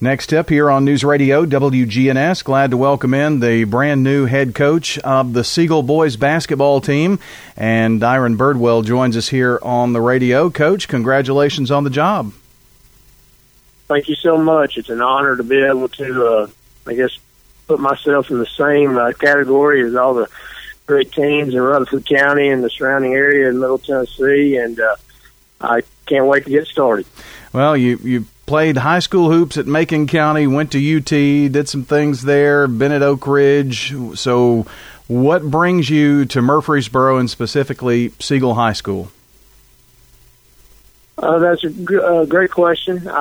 Next up here on News Radio WGNS, glad to welcome in the brand new head coach of the Siegel boys basketball team, and Dyron Birdwell joins us here on the radio. Coach, congratulations on the job. Thank you so much. It's an honor to be able to, put myself in the same category as all the great teams in Rutherford County and the surrounding area in Middle Tennessee, and I can't wait to get started. Well, you played high school hoops at Macon County, went to UT, did some things there, been at Oak Ridge. So what brings you to Murfreesboro and specifically Siegel High School? That's a great question. When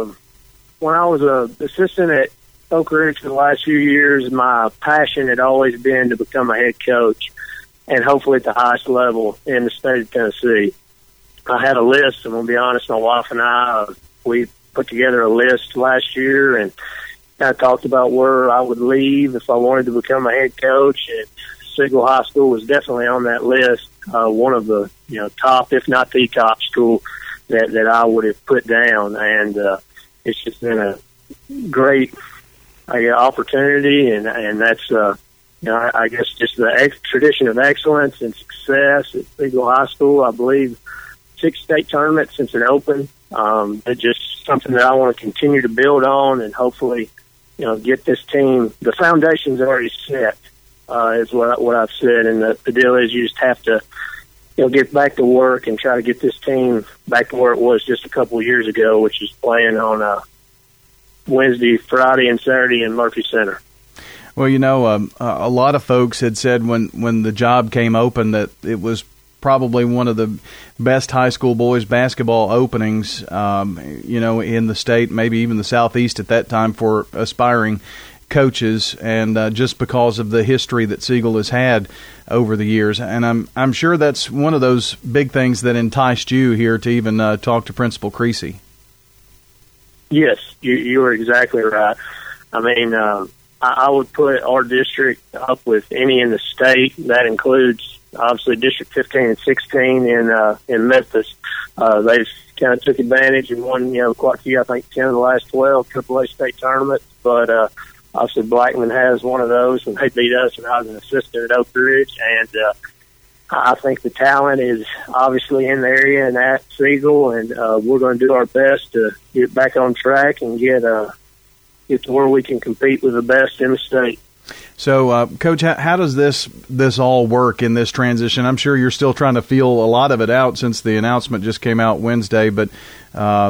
I was an assistant at Oak Ridge for the last few years, my passion had always been to become a head coach, and hopefully at the highest level in the state of Tennessee. I had a list, and I'll be honest, my wife and I, we put together a list last year, and I talked about where I would leave if I wanted to become a head coach, and Siegel High School was definitely on that list, one of the top, if not the top school that I would have put down, and it's just been a great opportunity, and that's I guess just the tradition of excellence and success at Siegel High School. I believe 6 state tournaments since it opened. It's just something that I want to continue to build on, and hopefully, get this team. The foundation's already set, is what I've said, and the deal is you just have to, get back to work and try to get this team back to where it was just a couple of years ago, which is playing on Wednesday, Friday, and Saturday in Murphy Center. Well, a lot of folks had said when the job came open that it was probably one of the best high school boys basketball openings, in the state, maybe even the Southeast at that time for aspiring coaches, and just because of the history that Siegel has had over the years. And I'm sure that's one of those big things that enticed you here to even talk to Principal Creasy. Yes, you are exactly right. I mean, I would put our district up with any in the state. That includes obviously District 15 and 16 in Memphis. They've kind of took advantage and won, quite a few, I think 10 of the last 12 AAA state tournaments. But obviously Blackman has one of those, and they beat us when I was an assistant at Oak Ridge. And I think the talent is obviously in the area and at Siegel, and we're going to do our best to get back on track and get to where we can compete with the best in the state. So, Coach, how does this all work in this transition? I'm sure you're still trying to feel a lot of it out since the announcement just came out Wednesday, but, how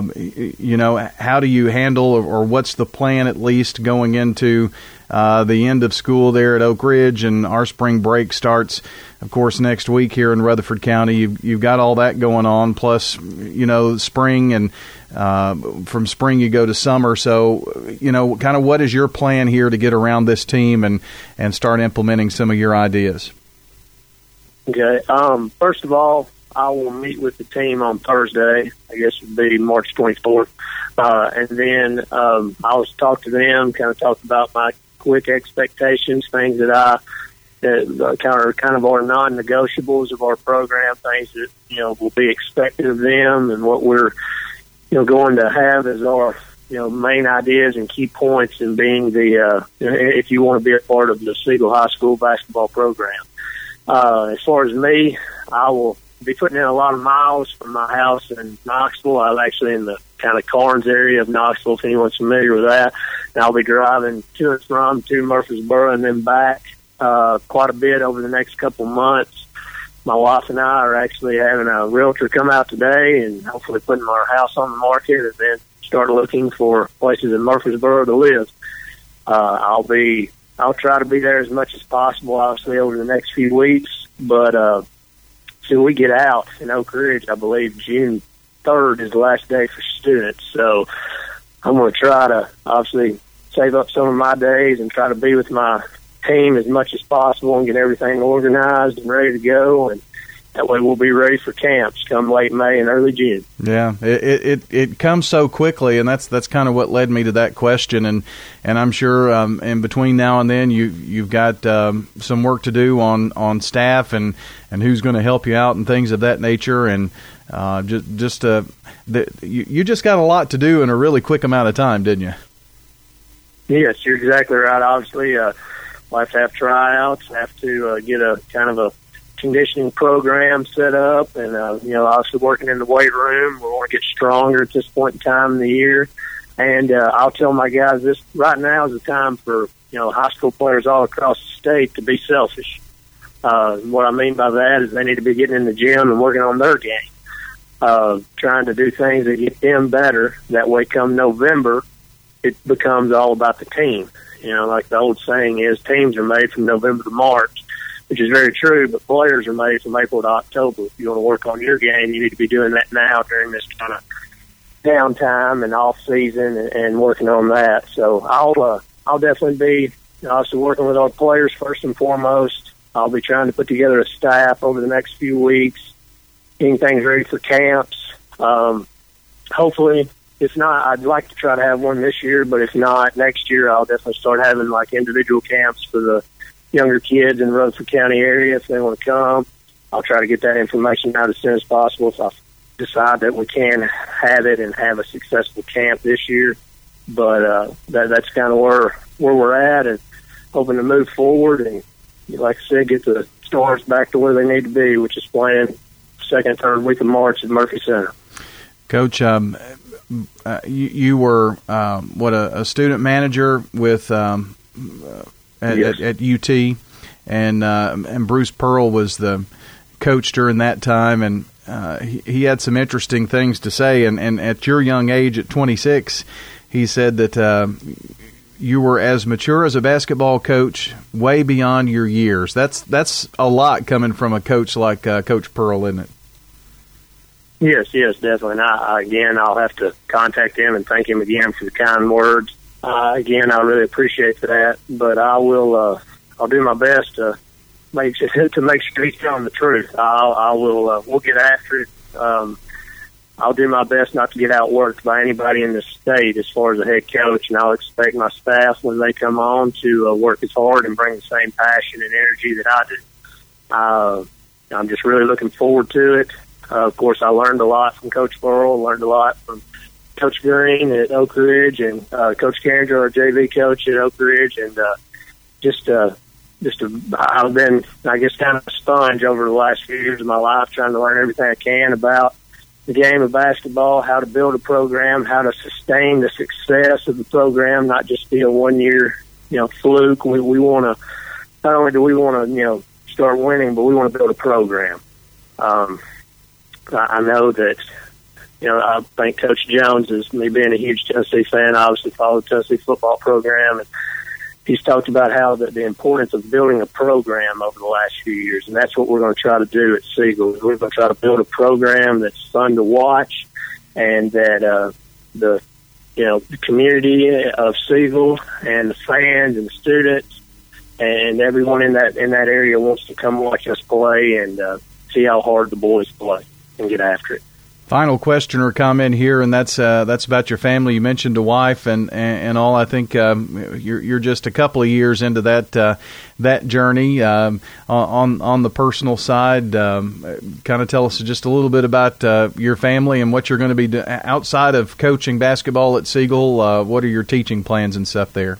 do you handle, or what's the plan at least going into the end of school there at Oak Ridge, and our spring break starts, of course, next week here in Rutherford County. You've got all that going on, plus, spring, and from spring you go to summer. So, kind of what is your plan here to get around this team and start implementing some of your ideas? Okay. First of all, I will meet with the team on Thursday. I guess it would be March 24th. And then I will talk to them, kind of talk about my quick expectations, things that kind of our non-negotiables of our program, things that, will be expected of them, and what we're, going to have as our, main ideas and key points in being the, if you want to be a part of the Siegel High School basketball program. As far as me, I will be putting in a lot of miles from my house in Knoxville. I'm actually in the kind of Carnes area of Knoxville, if anyone's familiar with that. And I'll be driving to and from to Murfreesboro and then back quite a bit over the next couple months. My wife and I are actually having a realtor come out today and hopefully putting our house on the market, and then start looking for places in Murfreesboro to live. I'll try to be there as much as possible, obviously, over the next few weeks. But till we get out in Oak Ridge, I believe June 3rd is the last day for students. So I'm going to try to obviously save up some of my days and try to be with my team as much as possible and get everything organized and ready to go, and that way we'll be ready for camps come late May and early June. Yeah, it comes so quickly, and that's kind of what led me to that question. And I'm sure in between now and then you've got some work to do on staff and who's going to help you out and things of that nature. And you just got a lot to do in a really quick amount of time, didn't you? Yes, you're exactly right. Obviously, we'll have to have tryouts, have to get a kind of a conditioning program set up, and obviously working in the weight room. We want to get stronger at this point in time in the year. And I'll tell my guys, this right now is the time for high school players all across the state to be selfish. What I mean by that is they need to be getting in the gym and working on their game, trying to do things that get them better. That way, come November, it becomes all about the team. Like the old saying is, teams are made from November to March, which is very true, but players are made from April to October. If you want to work on your game, you need to be doing that now during this kind of downtime and off season and working on that. So I'll definitely be also working with our players first and foremost. I'll be trying to put together a staff over the next few weeks, getting things ready for camps. Hopefully, if not, I'd like to try to have one this year, but if not, next year I'll definitely start having like individual camps for the younger kids in the Rutherford County area if they want to come. I'll try to get that information out as soon as possible if I decide that we can have it and have a successful camp this year. But that's kind of where we're at, and hoping to move forward and, like I said, get the Stars back to where they need to be, which is playing second, third week of March at Murphy Center. Coach, you were a student manager with at UT, and Bruce Pearl was the coach during that time, and he had some interesting things to say. And at your young age, at 26, he said that you were as mature as a basketball coach, way beyond your years. That's a lot coming from a coach like Coach Pearl, isn't it? Yes, definitely. And I'll have to contact him and thank him again for the kind words. Again, I really appreciate that. But I'll do my best to make sure he's telling the truth. We'll get after it. I'll do my best not to get outworked by anybody in the state as far as a head coach, and I'll expect my staff when they come on to work as hard and bring the same passion and energy that I do. I'm just really looking forward to it. Of course, I learned a lot from Coach Burrell, learned a lot from Coach Green at Oak Ridge, and Coach Carringer, our JV coach at Oak Ridge, and I've been, I guess, kind of a sponge over the last few years of my life, trying to learn everything I can about the game of basketball, how to build a program, how to sustain the success of the program, not just be a one-year, fluke. We want to, not only do we want to, start winning, but we want to build a program. I know that, I think Coach Jones is, me being a huge Tennessee fan, I obviously follow the Tennessee football program, and he's talked about how the importance of building a program over the last few years, and that's what we're going to try to do at Siegel. We're going to try to build a program that's fun to watch, and that the community of Siegel and the fans and the students and everyone in that area wants to come watch us play and see how hard the boys play and get after it. Final question or comment here, and that's about your family. You mentioned a wife and all. I think you're just a couple of years into that journey. On the personal side, kind of tell us just a little bit about your family and what you're going to be doing outside of coaching basketball at Siegel. What are your teaching plans and stuff there?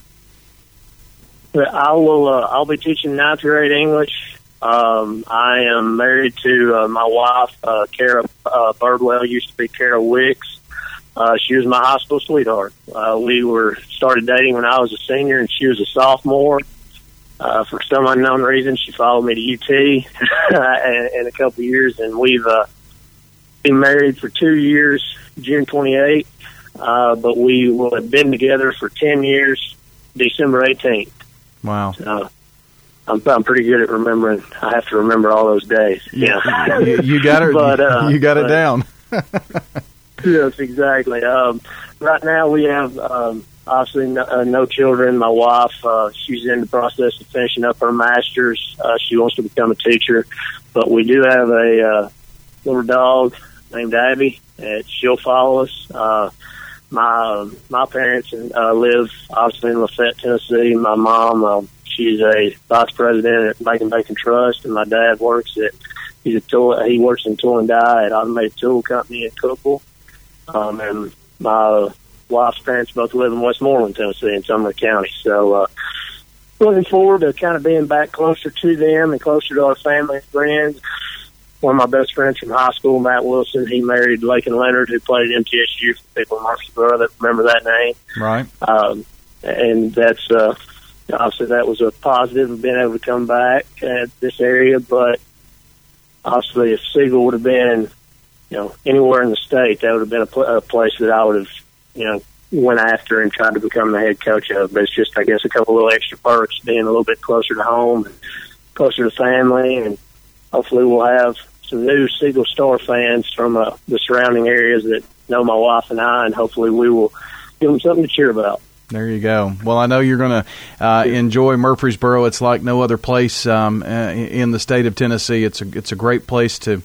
I'll be teaching 9th grade English. I am married to my wife, Kara Birdwell, used to be Kara Wicks. She was my high school sweetheart. We started dating when I was a senior and she was a sophomore. For some unknown reason, she followed me to UT in a couple of years, and we've been married for 2 years, June 28th, but we will have been together for 10 years, December 18th. Wow. I'm pretty good at remembering. I have to remember all those days. Yeah, you got it. But, you got it down. Yes, exactly. Right now we have obviously no children. My wife, she's in the process of finishing up her master's. She wants to become a teacher, but we do have a little dog named Abby, and she'll follow us. My parents live obviously in Lafayette, Tennessee. My mom, she's a vice president at Bacon Bacon Trust, and my dad works he works in tool and die at Automated Tool Company in Cookville. And my wife's parents both live in Westmoreland, Tennessee, in Sumner County. So looking forward to kind of being back closer to them and closer to our family and friends. One of my best friends from high school, Matt Wilson, he married Lakin Leonard, who played at MTSU for people in Murfreesboro that remember that name. Right. And that's obviously that was a positive of being able to come back at this area. But obviously, if Siegel would have been, anywhere in the state, that would have been a place that I would have, went after and tried to become the head coach of. But it's just, I guess, a couple little extra perks, being a little bit closer to home, and closer to family, and hopefully we'll have some new Siegel Star fans from the surrounding areas that know my wife and I, and hopefully we will give them something to cheer about. There you go. Well, I know you're going to enjoy Murfreesboro. It's like no other place in the state of Tennessee. It's a great place to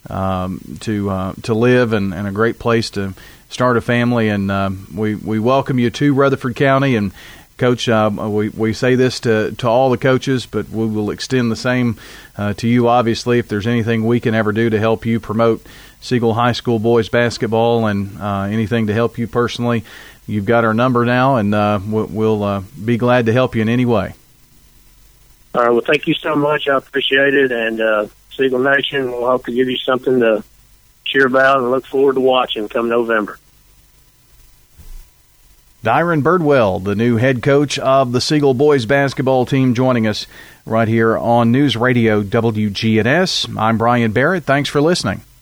live and a great place to start a family. And we welcome you to Rutherford County. And Coach, we say this to all the coaches, but we will extend the same to you. Obviously, if there's anything we can ever do to help you promote Siegel High School boys basketball and anything to help you personally, you've got our number now, and we'll be glad to help you in any way. All right. Well, thank you so much. I appreciate it. And Siegel Nation, we'll hope to give you something to cheer about and look forward to watching come November. Dyron Birdwell, the new head coach of the Siegel boys basketball team, joining us right here on News Radio WGNS. I'm Brian Barrett. Thanks for listening.